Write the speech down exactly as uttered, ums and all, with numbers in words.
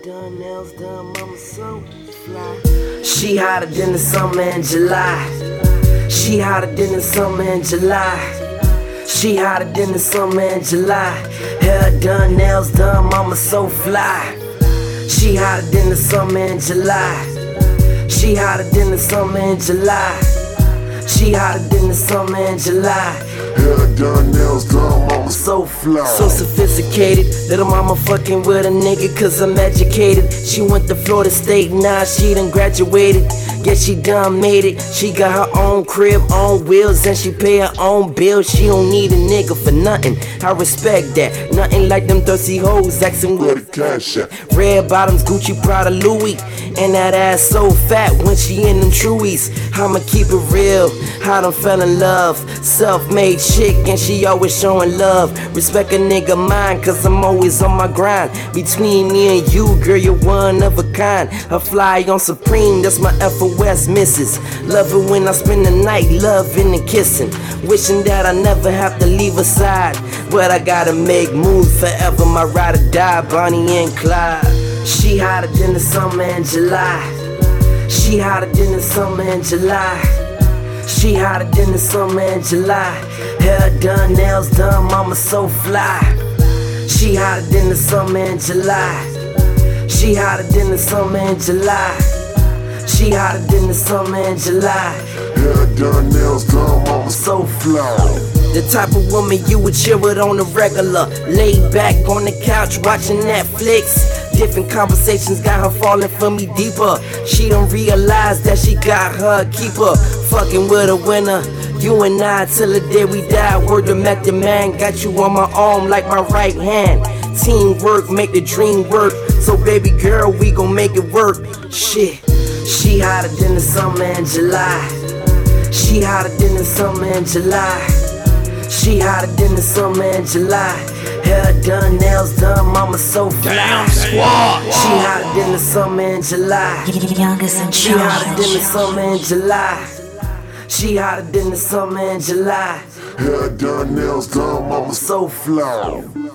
done, nails done, mama so fly. She hotter than the summer in July. She hotter than the summer in July. She hotter than the summer in July. Hair done, nails done, mama so fly. She hotter than the summer in July. She hotter than the summer in July. She hotter than the summer in July. Hair done, nails done, mama so fly. So sophisticated, little mama fucking with a nigga cause I'm educated. She went to Florida State, now she done graduated. Yeah, she done made it. She got her own crib, own wheels, and she pay her own bills. She don't need a nigga for nothing, I respect that. Nothing like them thirsty hoes asking where the cash at. Red bottoms, Gucci, Prada, Louis. And that ass so fat when she in them Truies. I'ma keep it real, I done fell in love. Self-made chick and she always showing love. Respect a nigga mind cause I'm always on my grind. Between me and you, girl, you're one of a kind. I fly on Supreme, that's my F O S missus. Love it when I spend the night loving and kissing. Wishing that I never have to leave her side. But I gotta make moves forever, my ride or die, Bonnie and Clyde. She hotter than the summer in July. She hotter than the summer in July. She hotter than the summer in July. Hair done, nails done, mama so fly. She hotter than the summer in July. She hotter than the summer in July. She hotter than the summer in July. Hair done, nails done, mama so fly. The type of woman you would chill with on the regular. Laid back on the couch watching Netflix. Different conversations got her falling for me deeper. She don't realize that she got her keeper. Fucking with a winner, you and I till the day we die. Word to method man, got you on my arm like my right hand. Teamwork make the dream work. So baby girl, we gon' make it work. Shit, she hotter than the summer in July. She hotter than the summer in July. She hotter than the summer in July. Hair done, nails done, mama so fly. Damn squad. She hotter than the summer in July. Youngest in She hotter charge. than the summer in July. She hotter than the summer in July. Hair done, nails done, mama so fly.